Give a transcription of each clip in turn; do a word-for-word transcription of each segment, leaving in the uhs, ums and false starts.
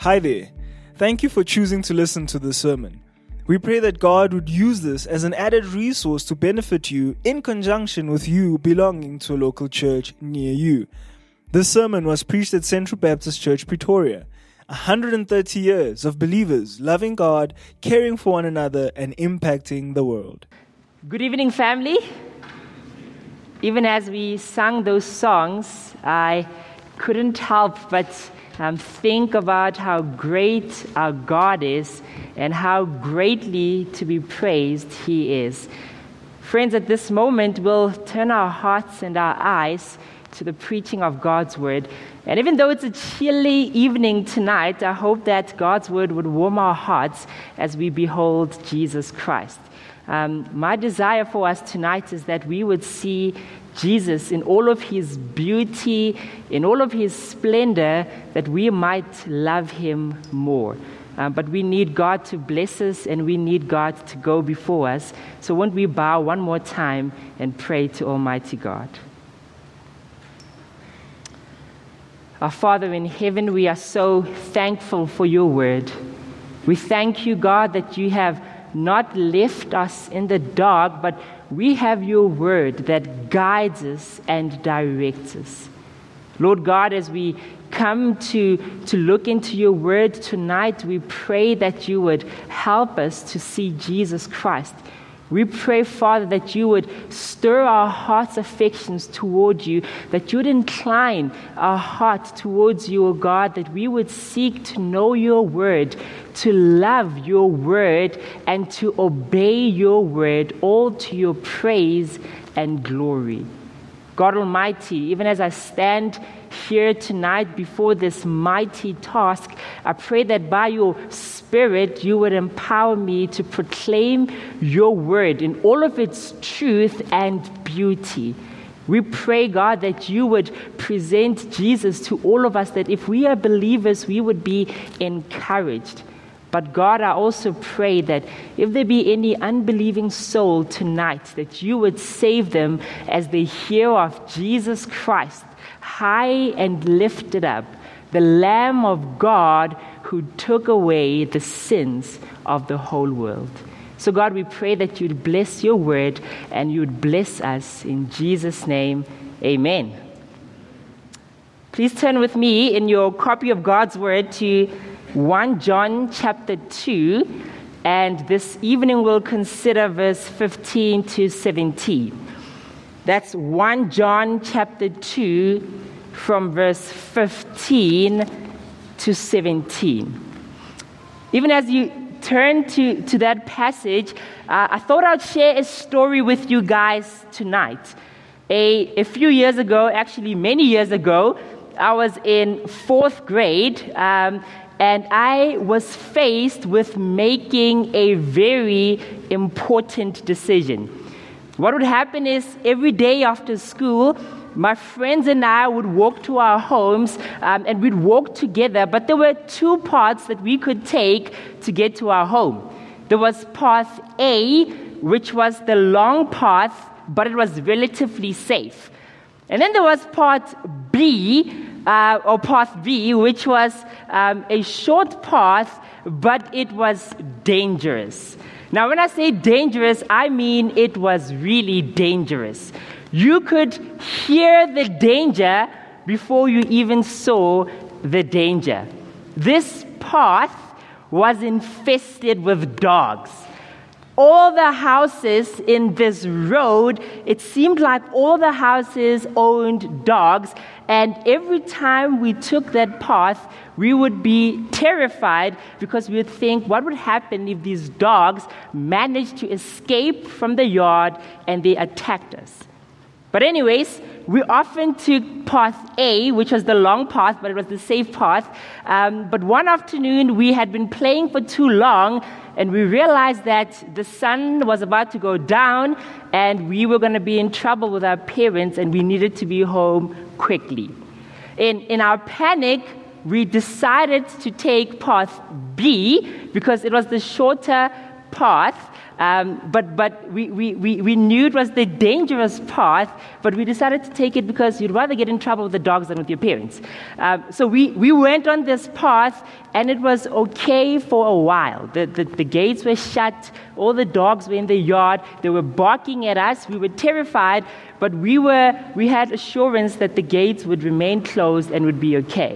Hi there. Thank you for choosing to listen to this sermon. We pray that God would use this as an added resource to benefit you in conjunction with you belonging to a local church near you. This sermon was preached at Central Baptist Church, Pretoria. one hundred thirty years of believers loving God, caring for one another, and impacting the world. Good evening, family. Even as we sang those songs, I couldn't help but um, think about how great our God is and how greatly to be praised He is. Friends, at this moment, we'll turn our hearts and our eyes to the preaching of God's Word. And even though it's a chilly evening tonight, I hope that God's Word would warm our hearts as we behold Jesus Christ. Um, my desire for us tonight is that we would see Jesus in all of His beauty, in all of His splendor, that we might love Him more. Uh, but we need God to bless us, and we need God to go before us. So won't we bow one more time and pray to Almighty God? Our Father in heaven, we are so thankful for your word. We thank you, God, that you have not left us in the dark, but we have your word that guides us and directs us. Lord God, as we come to, to look into your word tonight, we pray that you would help us to see Jesus Christ. We pray, Father, that you would stir our heart's affections toward you, that you would incline our heart towards you, O God, that we would seek to know your word, to love your word, and to obey your word, all to your praise and glory. God Almighty, even as I stand here tonight before this mighty task, I pray that by your Spirit you would empower me to proclaim your word in all of its truth and beauty. We pray, God, that you would present Jesus to all of us, that if we are believers, we would be encouraged. But God, I also pray that if there be any unbelieving soul tonight, that you would save them as they hear of Jesus Christ, high and lifted up, the Lamb of God who took away the sins of the whole world. So God, we pray that you'd bless your word and you'd bless us in Jesus' name. Amen. Please turn with me in your copy of God's word to First John chapter two, and this evening we'll consider verse fifteen to seventeen. That's First John chapter two from verse fifteen to seventeen. Even as you turn to, to that passage, uh, I thought I'd share a story with you guys tonight. A, a few years ago, actually many years ago, I was in fourth grade, um, and I was faced with making a very important decision. What would happen is every day after school, my friends and I would walk to our homes, um, and we'd walk together, but there were two paths that we could take to get to our home. There was path A, which was the long path, but it was relatively safe. And then there was path B, uh, or path B, which was um, a short path, but it was dangerous. Now, when I say dangerous, I mean it was really dangerous. You could hear the danger before you even saw the danger. This path was infested with dogs. All the houses in this road, it seemed like all the houses owned dogs, and every time we took that path, we would be terrified because we would think, what would happen if these dogs managed to escape from the yard and they attacked us? But anyways, we often took path A, which was the long path, but it was the safe path. Um, but one afternoon, we had been playing for too long, and we realized that the sun was about to go down, and we were going to be in trouble with our parents, and we needed to be home quickly. In, in our panic, we decided to take path B, because it was the shorter path. Um, but but we, we, we, we knew it was the dangerous path, but we decided to take it because you'd rather get in trouble with the dogs than with your parents. Um, so we, we went on this path, and it was okay for a while. The, the, the gates were shut, all the dogs were in the yard, they were barking at us, we were terrified, but we were we had assurance that the gates would remain closed and would be okay.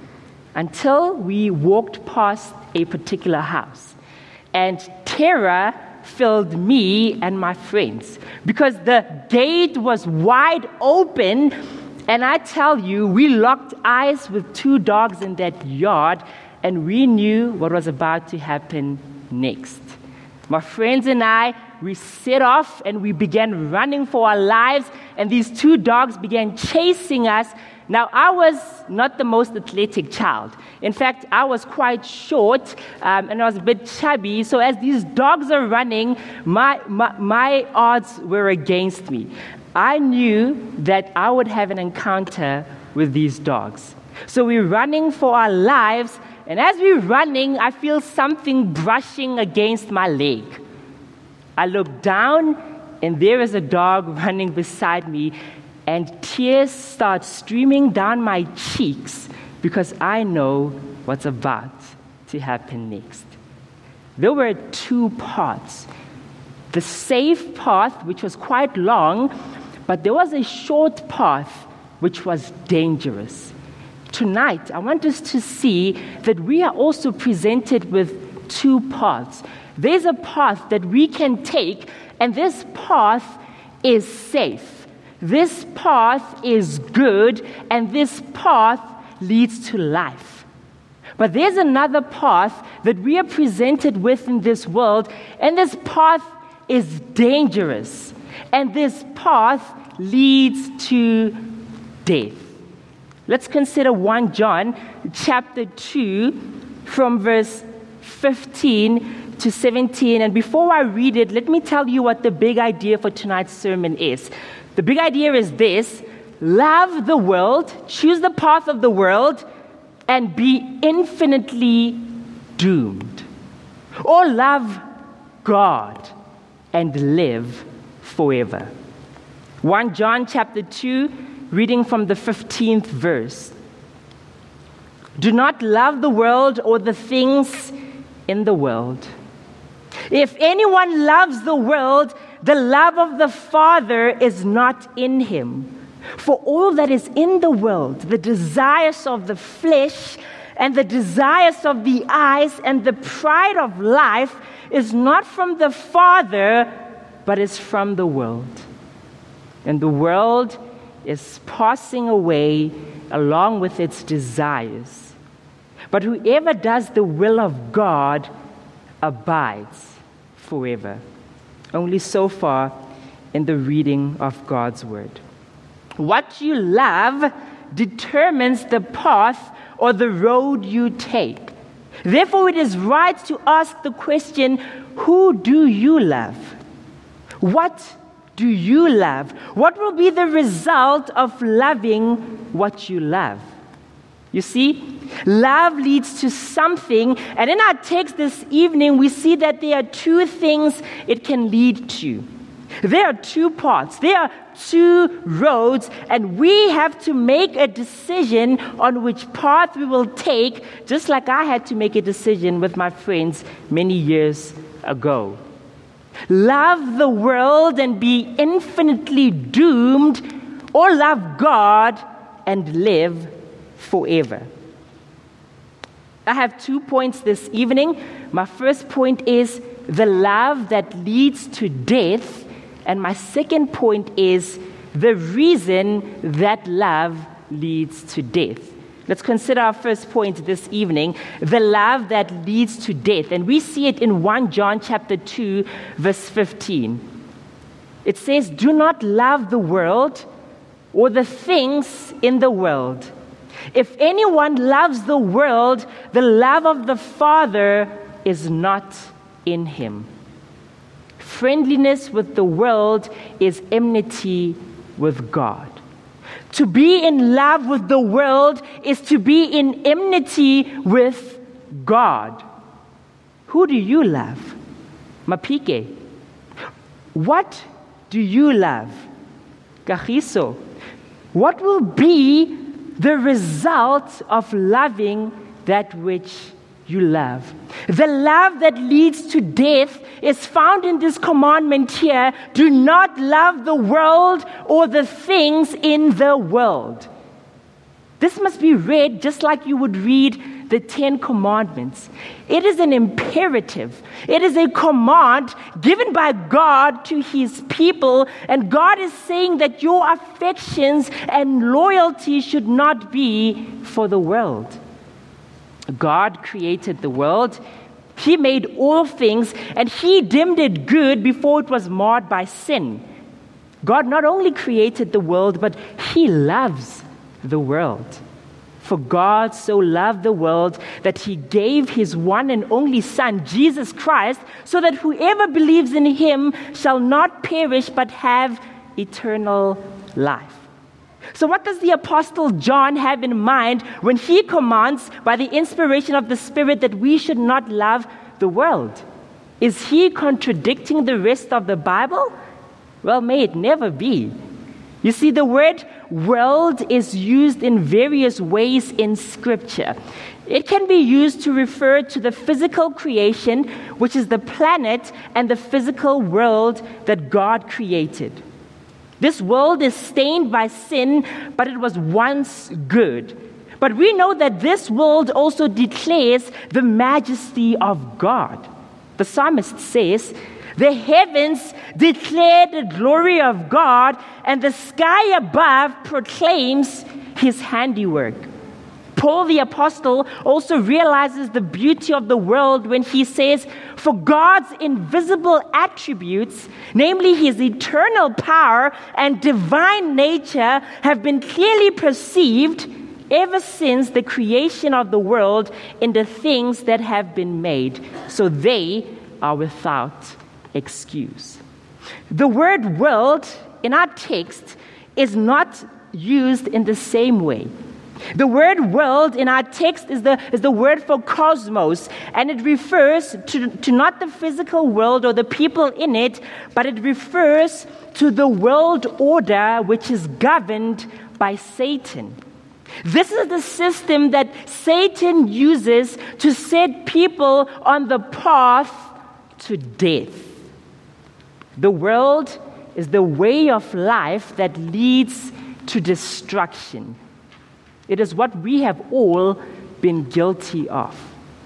Until we walked past a particular house, and terror filled me and my friends because the gate was wide open, and I tell you, we locked eyes with two dogs in that yard, and we knew what was about to happen next. My friends and I, we set off and we began running for our lives, and these two dogs began chasing us. Now, I was not the most athletic child. In fact, I was quite short, um, and I was a bit chubby. So as these dogs are running, my, my, my odds were against me. I knew that I would have an encounter with these dogs. So we're running for our lives, and as we're running, I feel something brushing against my leg. I look down, and there is a dog running beside me, and tears start streaming down my cheeks because I know what's about to happen next. There were two paths. The safe path, which was quite long, but there was a short path, which was dangerous. Tonight, I want us to see that we are also presented with two paths. There's a path that we can take, and this path is safe. This path is good, and this path leads to life. But there's another path that we are presented with in this world, and this path is dangerous, and this path leads to death. Let's consider First John chapter two from verse fifteen to seventeen. And before I read it, let me tell you what the big idea for tonight's sermon is. The big idea is this: love the world, choose the path of the world, and be infinitely doomed. Or love God and live forever. First John chapter two, reading from the fifteenth verse. Do not love the world or the things in the world. If anyone loves the world, the love of the Father is not in him. For all that is in the world, the desires of the flesh and the desires of the eyes and the pride of life, is not from the Father, but is from the world. And the world is passing away along with its desires. But whoever does the will of God abides forever. Only so far in the reading of God's word. What you love determines the path or the road you take. Therefore, it is right to ask the question, who do you love? What do you love? What will be the result of loving what you love? You see, love leads to something, and in our text this evening, we see that there are two things it can lead to. There are two paths, there are two roads, and we have to make a decision on which path we will take, just like I had to make a decision with my friends many years ago. Love the world and be infinitely doomed, or love God and live forever. I have two points this evening. My first point is the love that leads to death, and my second point is the reason that love leads to death. Let's consider our first point this evening, the love that leads to death. And we see it in First John chapter two, verse fifteen. It says, do not love the world or the things in the world. If anyone loves the world, the love of the Father is not in him. Friendliness with the world is enmity with God. To be in love with the world is to be in enmity with God. Who do you love? Mapike. What do you love? Kagiso. What will be the result of loving that which you love? The love that leads to death is found in this commandment here. Do not love the world or the things in the world. This must be read just like you would read the Ten Commandments. It is an imperative. It is a command given by God to his people, and God is saying that your affections and loyalty should not be for the world. God created the world. He made all things, and he deemed it good before it was marred by sin. God not only created the world, but he loves the world. For God so loved the world that he gave his one and only Son, Jesus Christ, so that whoever believes in him shall not perish but have eternal life. So what does the Apostle John have in mind when he commands by the inspiration of the Spirit that we should not love the world? Is he contradicting the rest of the Bible? Well, may it never be. You see, the word world is used in various ways in Scripture. It can be used to refer to the physical creation, which is the planet and the physical world that God created. This world is stained by sin, but it was once good. But we know that this world also declares the majesty of God. The psalmist says, "The heavens declare the glory of God, and the sky above proclaims his handiwork." Paul the apostle also realizes the beauty of the world when he says, "For God's invisible attributes, namely his eternal power and divine nature, have been clearly perceived ever since the creation of the world in the things that have been made, so they are without excuse." The word world in our text is not used in the same way. The word world in our text is the, is the word for cosmos, and it refers to, to not the physical world or the people in it, but it refers to the world order which is governed by Satan. This is the system that Satan uses to set people on the path to death. The world is the way of life that leads to destruction. It is what we have all been guilty of.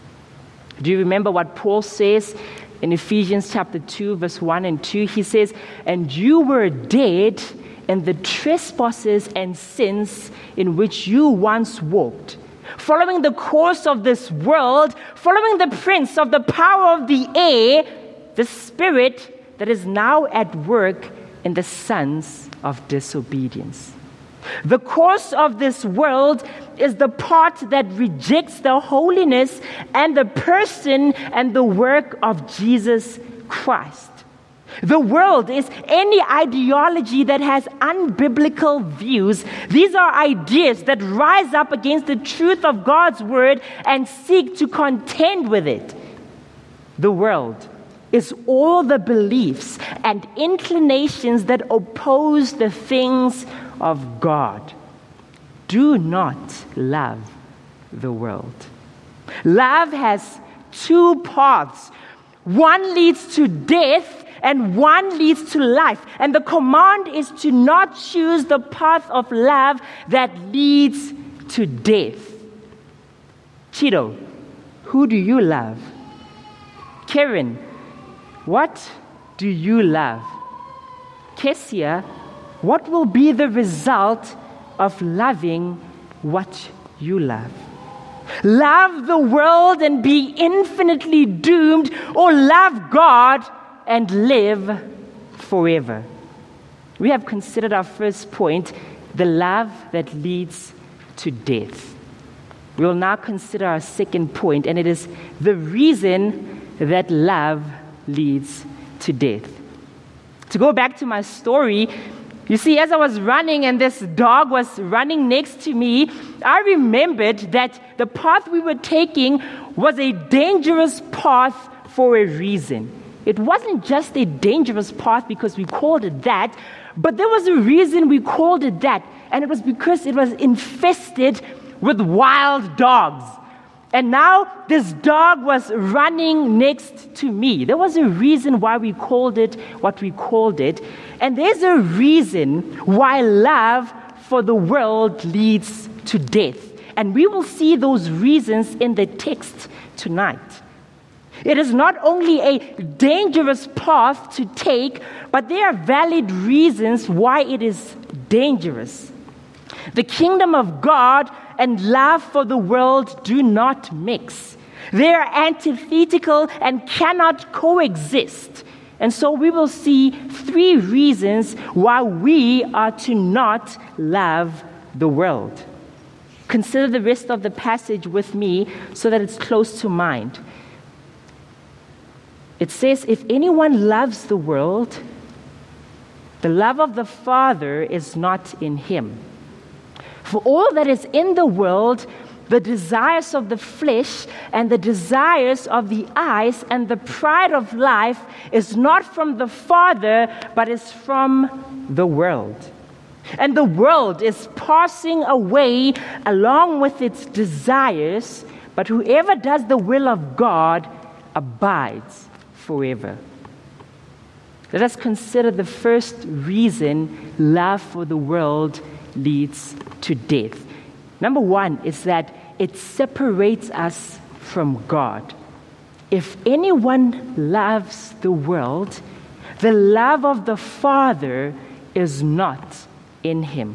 Do you remember what Paul says in Ephesians chapter two, verse one and two? He says, "And you were dead in the trespasses and sins in which you once walked, following the course of this world, following the prince of the power of the air, the spirit that is now at work in the sons of disobedience." The course of this world is the part that rejects the holiness and the person and the work of Jesus Christ. The world is any ideology that has unbiblical views. These are ideas that rise up against the truth of God's word and seek to contend with it. The world is all the beliefs and inclinations that oppose the things of God. Do not love the world. Love has two paths. One leads to death and one leads to life. And the command is to not choose the path of love that leads to death. Chido, who do you love? Karen, what do you love? Kessia, what will be the result of loving what you love? Love the world and be infinitely doomed, or love God and live forever? We have considered our first point, the love that leads to death. We will now consider our second point, and it is the reason that love leads to death. To go back to my story, you see, as I was running and this dog was running next to me, I remembered that the path we were taking was a dangerous path for a reason. it wasn't just a dangerous path because we called it that, but there was a reason we called it that, and it was because it was infested with wild dogs. And now this dog was running next to me. There was a reason why we called it what we called it. And there's a reason why love for the world leads to death. And we will see those reasons in the text tonight. It is not only a dangerous path to take, but there are valid reasons why it is dangerous. The kingdom of God and love for the world do not mix. They are antithetical and cannot coexist. And so we will see three reasons why we are to not love the world. Consider the rest of the passage with me so that it's close to mind. It says, if anyone loves the world, the love of the Father is not in him. For all that is in the world, the desires of the flesh and the desires of the eyes and the pride of life is not from the Father, but is from the world. And the world is passing away along with its desires, but whoever does the will of God abides forever. Let us consider the first reason love for the world leads to death. Number one is that it separates us from God. If anyone loves the world, the love of the Father is not in him.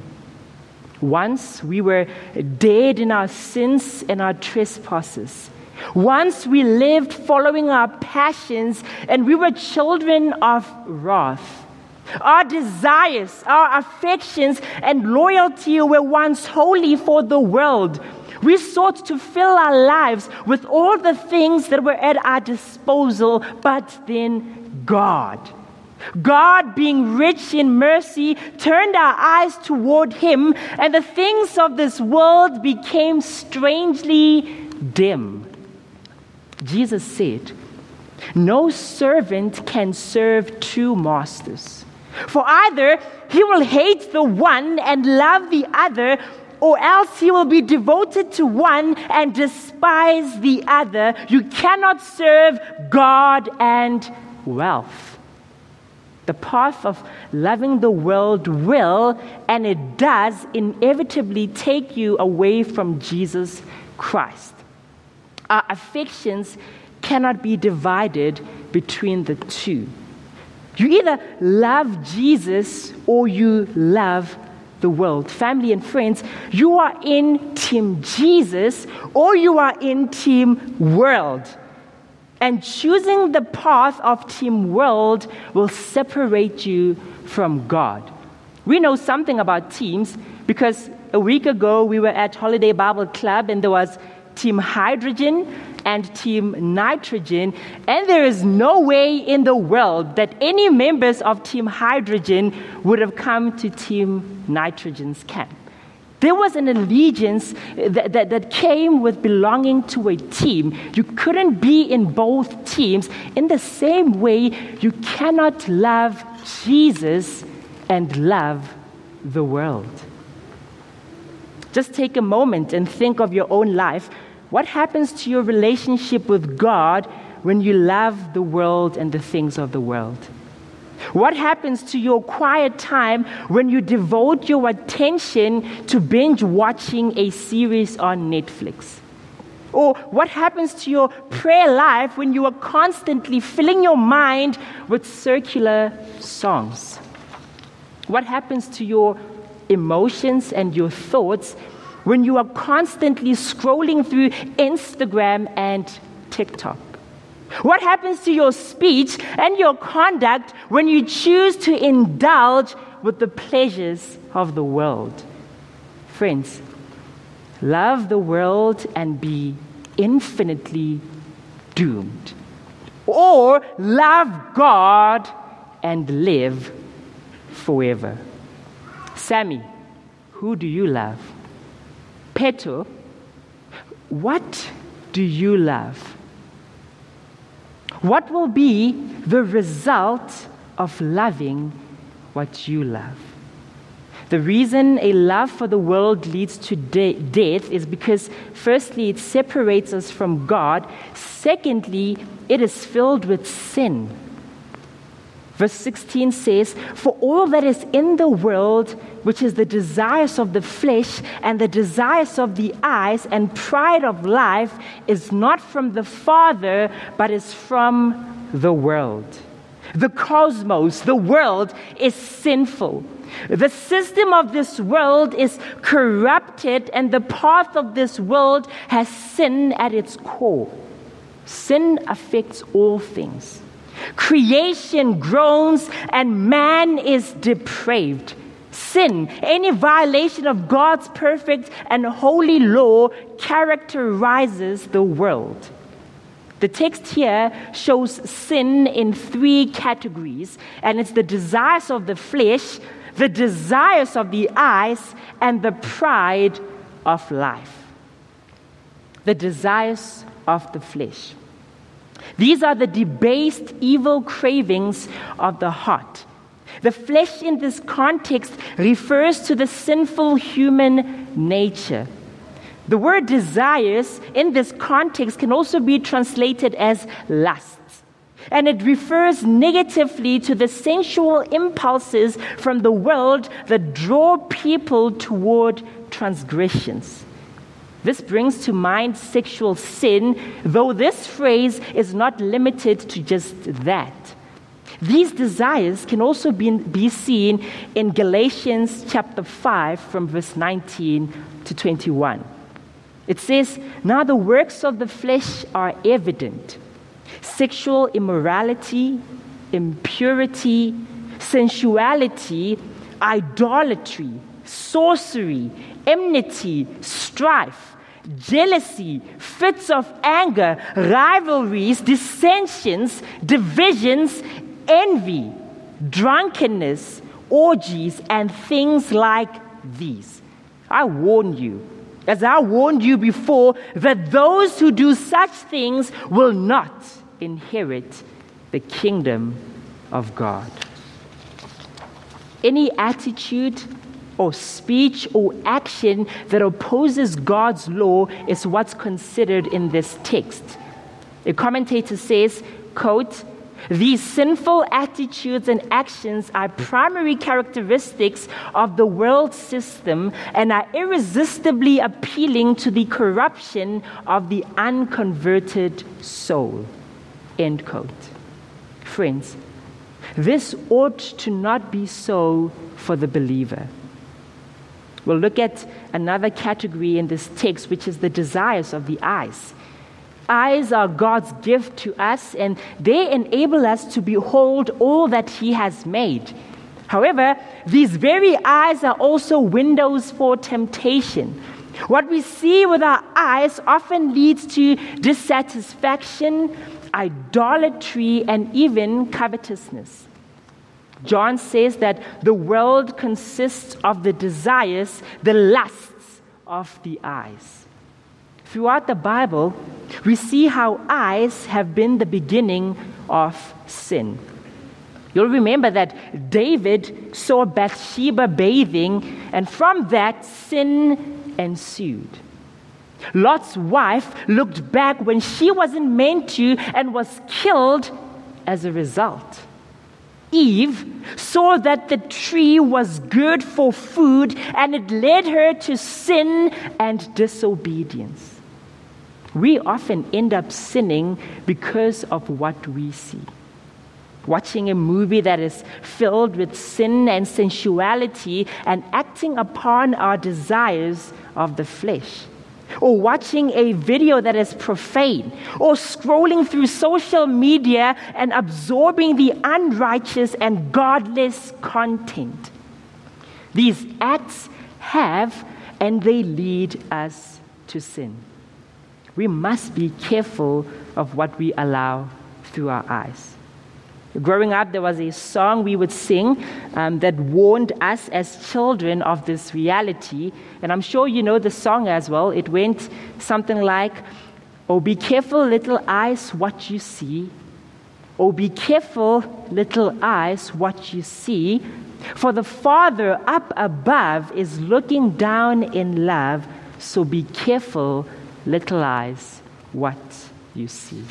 Once we were dead in our sins and our trespasses. Once we lived following our passions and we were children of wrath. Our desires, our affections, and loyalty were once wholly for the world. We sought to fill our lives with all the things that were at our disposal, but then God. God, being rich in mercy, turned our eyes toward Him, and the things of this world became strangely dim. Jesus said, "No servant can serve two masters. For either he will hate the one and love the other, or else he will be devoted to one and despise the other. You cannot serve God and wealth." The path of loving the world will, and it does, inevitably take you away from Jesus Christ. Our affections cannot be divided between the two. You either love Jesus or you love the world. Family and friends, you are in Team Jesus or you are in Team World. And choosing the path of Team World will separate you from God. We know something about teams because a week ago we were at Holiday Bible Club and there was Team Hydrogen and Team Nitrogen, and there is no way in the world that any members of Team Hydrogen would have come to Team Nitrogen's camp. There was an allegiance that, that, that came with belonging to a team. You couldn't be in both teams. In the same way, you cannot love Jesus and love the world. Just take a moment and think of your own life. What happens to your relationship with God when you love the world and the things of the world? What happens to your quiet time when you devote your attention to binge watching a series on Netflix? Or what happens to your prayer life when you are constantly filling your mind with circular songs? What happens to your emotions and your thoughts when you are constantly scrolling through Instagram and TikTok? What happens to your speech and your conduct when you choose to indulge with the pleasures of the world? Friends, love the world and be infinitely doomed. Or love God and live forever. Sammy, who do you love? Peto, what do you love? What will be the result of loving what you love? The reason a love for the world leads to de- death is because, firstly, it separates us from God. Secondly, it is filled with sin. Verse sixteen says, "For all that is in the world, which is the desires of the flesh and the desires of the eyes and pride of life, is not from the Father, but is from the world." The cosmos, the world, is sinful. The system of this world is corrupted, and the path of this world has sin at its core. Sin affects all things. Creation groans, and man is depraved. Sin, any violation of God's perfect and holy law, characterizes the world. The text here shows sin in three categories, and it's the desires of the flesh, the desires of the eyes, and the pride of life. The desires of the flesh. These are the debased, evil cravings of the heart. The flesh in this context refers to the sinful human nature. The word desires in this context can also be translated as lusts, and it refers negatively to the sensual impulses from the world that draw people toward transgressions. This brings to mind sexual sin, though this phrase is not limited to just that. These desires can also be, be seen in Galatians chapter five from verse nineteen to twenty-one. It says, "Now the works of the flesh are evident: sexual immorality, impurity, sensuality, idolatry, sorcery, enmity, strife, jealousy, fits of anger, rivalries, dissensions, divisions, envy, drunkenness, orgies, and things like these. I warn you, as I warned you before, that those who do such things will not inherit the kingdom of God." Any attitude or speech or action that opposes God's law is what's considered in this text. A commentator says, quote, "These sinful attitudes and actions are primary characteristics of the world system and are irresistibly appealing to the corruption of the unconverted soul." End quote. Friends, this ought to not be so for the believer. We'll look at another category in this text, which is the desires of the eyes. Eyes are God's gift to us, and they enable us to behold all that He has made. However, these very eyes are also windows for temptation. What we see with our eyes often leads to dissatisfaction, idolatry, and even covetousness. John says that the world consists of the desires, the lusts of the eyes. Throughout the Bible, we see how eyes have been the beginning of sin. You'll remember that David saw Bathsheba bathing, and from that, sin ensued. Lot's wife looked back when she wasn't meant to and was killed as a result. Eve saw that the tree was good for food, and it led her to sin and disobedience. We often end up sinning because of what we see. Watching a movie that is filled with sin and sensuality and acting upon our desires of the flesh. Or watching a video that is profane, or scrolling through social media and absorbing the unrighteous and godless content. These acts have and they lead us to sin. We must be careful of what we allow through our eyes. Growing up, there was a song we would sing um, that warned us as children of this reality. And I'm sure you know the song as well. It went something like, "Oh, be careful, little eyes, what you see. Oh, be careful, little eyes, what you see, for the Father up above is looking down in love, so be careful, little eyes, what you see.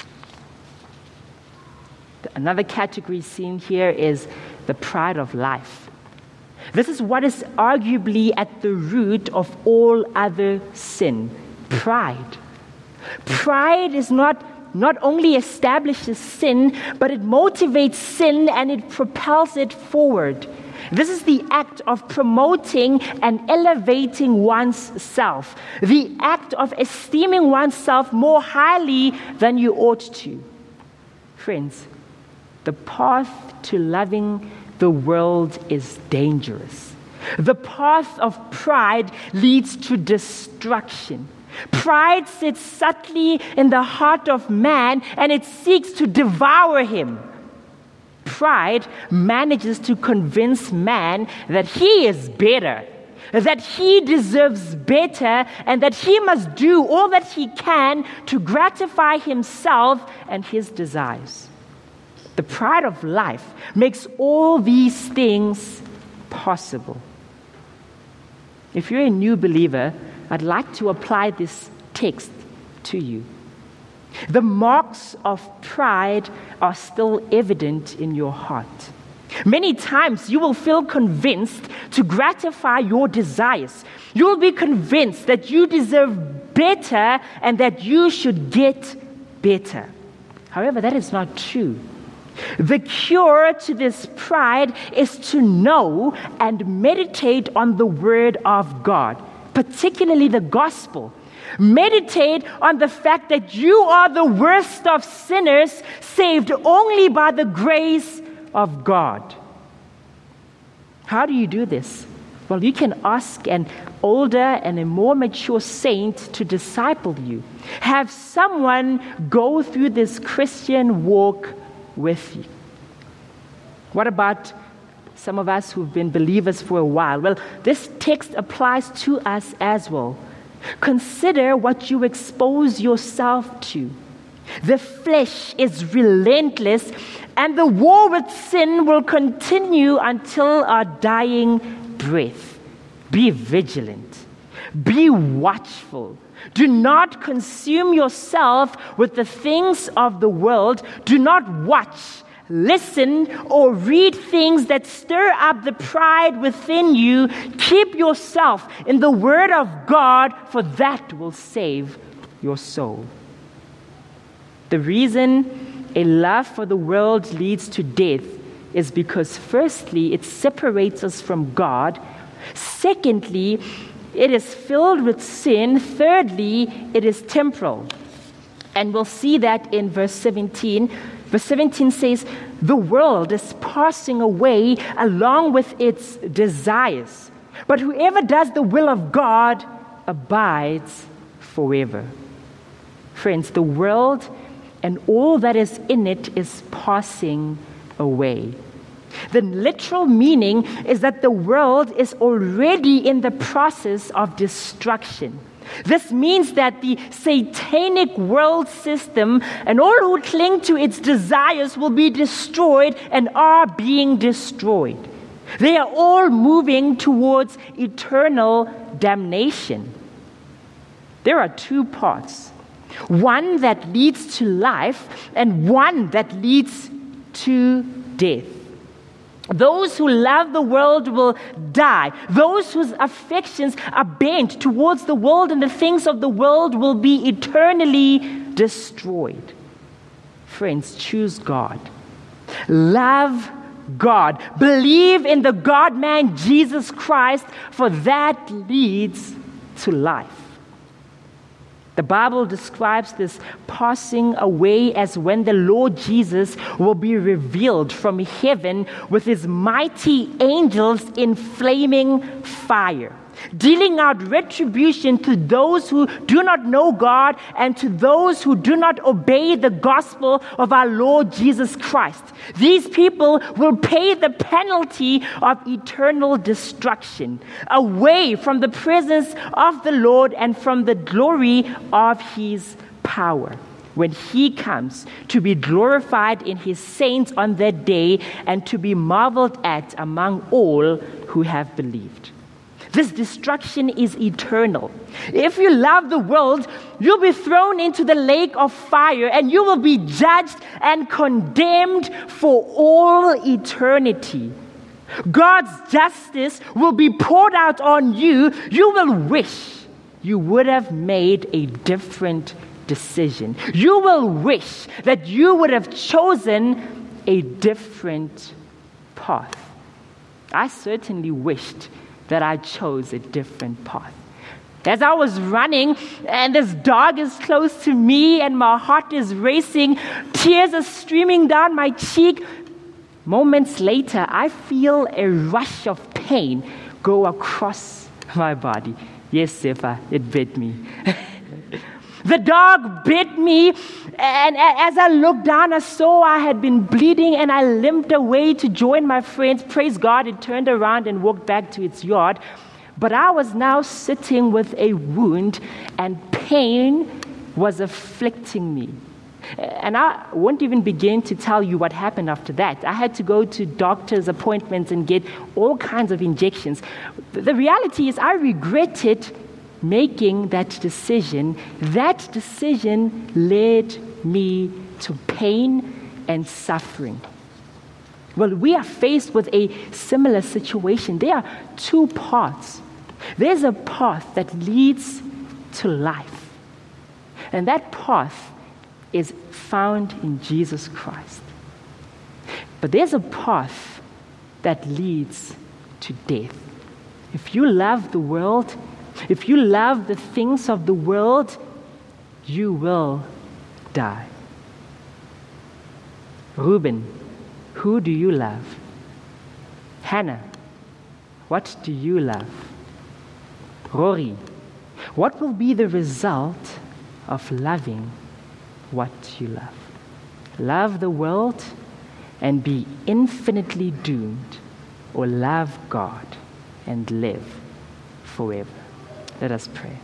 Another category seen here is the pride of life. This is what is arguably at the root of all other sin, pride. Pride is not, not only establishes sin, but it motivates sin and it propels it forward. This is the act of promoting and elevating one's self, the act of esteeming oneself more highly than you ought to. Friends, the path to loving the world is dangerous. The path of pride leads to destruction. Pride sits subtly in the heart of man and it seeks to devour him. Pride manages to convince man that he is better, that he deserves better, and that he must do all that he can to gratify himself and his desires. The pride of life makes all these things possible. If you're a new believer, I'd like to apply this text to you. The marks of pride are still evident in your heart. Many times you will feel convinced to gratify your desires. You will be convinced that you deserve better and that you should get better. However, that is not true. The cure to this pride is to know and meditate on the Word of God, particularly the gospel. Meditate on the fact that you are the worst of sinners, saved only by the grace of God. How do you do this? Well, you can ask an older and a more mature saint to disciple you. Have someone go through this Christian walk with you. What about some of us who've been believers for a while? Well, this text applies to us as well. Consider what you expose yourself to. The flesh is relentless, and the war with sin will continue until our dying breath. Be vigilant. Be watchful. Do not consume yourself with the things of the world. Do not watch, listen, or read things that stir up the pride within you. Keep yourself in the Word of God, for that will save your soul. The reason a love for the world leads to death is because, firstly, it separates us from God. Secondly, it is filled with sin. Thirdly, it is temporal. And we'll see that in verse seventeen. Verse seventeen says, the world is passing away along with its desires. But whoever does the will of God abides forever. Friends, the world and all that is in it is passing away. The literal meaning is that the world is already in the process of destruction. This means that the satanic world system and all who cling to its desires will be destroyed and are being destroyed. They are all moving towards eternal damnation. There are two paths. One that leads to life and one that leads to death. Those who love the world will die. Those whose affections are bent towards the world and the things of the world will be eternally destroyed. Friends, choose God. Love God. Believe in the God-man Jesus Christ, for that leads to life. The Bible describes this passing away as when the Lord Jesus will be revealed from heaven with his mighty angels in flaming fire, dealing out retribution to those who do not know God and to those who do not obey the gospel of our Lord Jesus Christ. These people will pay the penalty of eternal destruction, away from the presence of the Lord and from the glory of his power. when he comes to be glorified in his saints on that day and to be marveled at among all who have believed. This destruction is eternal. If you love the world, you'll be thrown into the lake of fire and you will be judged and condemned for all eternity. God's justice will be poured out on you. You will wish you would have made a different decision. You will wish that you would have chosen a different path. I certainly wished that I chose a different path. As I was running, and this dog is close to me, and my heart is racing, tears are streaming down my cheek. Moments later, I feel a rush of pain go across my body. Yes, Sefa, it bit me. The dog bit me, and as I looked down, I saw I had been bleeding, and I limped away to join my friends. Praise God, it turned around and walked back to its yard. But I was now sitting with a wound, and pain was afflicting me. And I won't even begin to tell you what happened after that. I had to go to doctor's appointments and get all kinds of injections. The reality is I regretted making that decision. That decision led me to pain and suffering. Well, we are faced with a similar situation. There are two paths. There's a path that leads to life. And that path is found in Jesus Christ. But there's a path that leads to death. If you love the world, if you love the things of the world, you will die. Reuben, who do you love? Hannah, what do you love? Rory, what will be the result of loving what you love? Love the world and be infinitely doomed, or love God and live forever. Let us pray.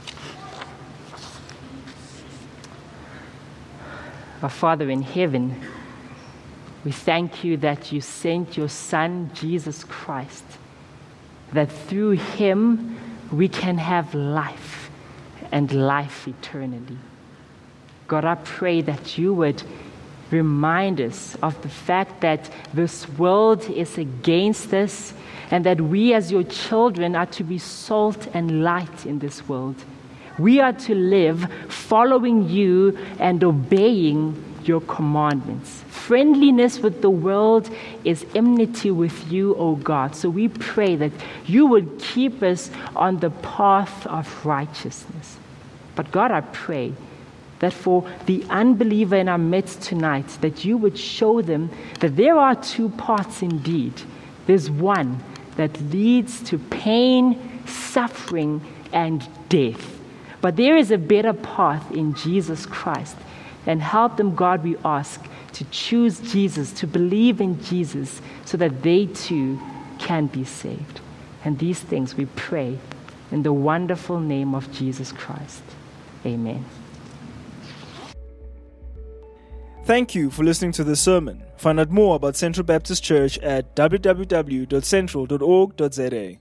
Our Father in heaven, we thank you that you sent your Son, Jesus Christ, that through him we can have life and life eternally. God, I pray that you would remind us of the fact that this world is against us and that we as your children are to be salt and light in this world. We are to live following you and obeying your commandments. Friendliness with the world is enmity with you, O God. So we pray that you would keep us on the path of righteousness. But God, I pray that for the unbeliever in our midst tonight, that you would show them that there are two paths indeed. There's one that leads to pain, suffering, and death. But there is a better path in Jesus Christ. And help them, God, we ask, to choose Jesus, to believe in Jesus, so that they too can be saved. And these things we pray in the wonderful name of Jesus Christ. Amen. Thank you for listening to this sermon. Find out more about Central Baptist Church at w w w dot central dot org dot z a.